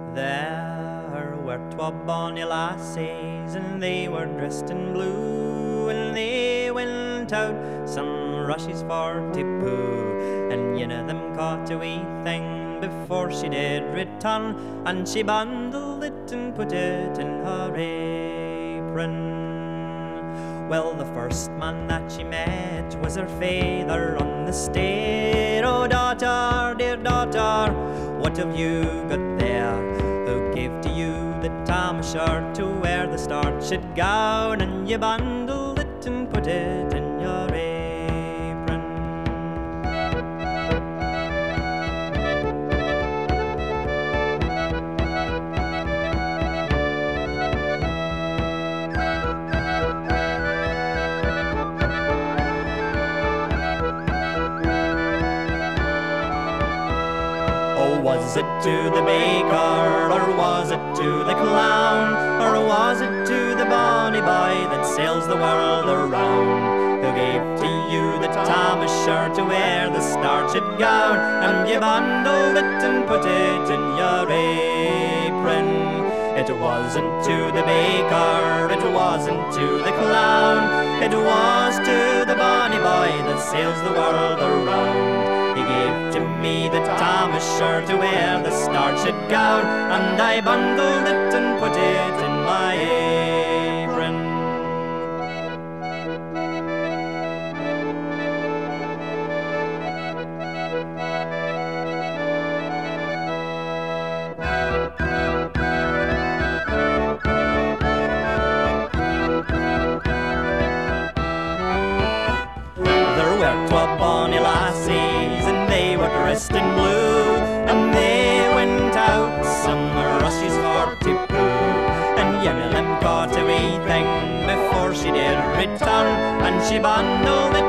There were twa bonny lassies, and they were dressed in blue, and they went out some rushes for to poo. And ane of them caught a wee thing before she did return, and she bundled it and put it in her apron. Well, the first man that she met was her father on the stair. "Oh, daughter, dear daughter, what have you got there? Who gave to you the tam shirt to wear the starched gown? And you bundled it and put it in your apron." Oh, was it to the baker, or was it to the clown, or was it to the bonny boy that sails the world around? Who gave to you the tam shirt to wear the starched gown, and you bundled it and put it in your apron? It wasn't to the baker, it wasn't to the clown, it was to the bonny boy that sails the world around. He gave to me the tam shirt to wear the starched gown, and I bundled it and put it in my apron. There were twa bonny lassies, and they were dressed in blue, and they went out some rushes for to poo. And ane of them caught a wee thing before she did return, and she bundled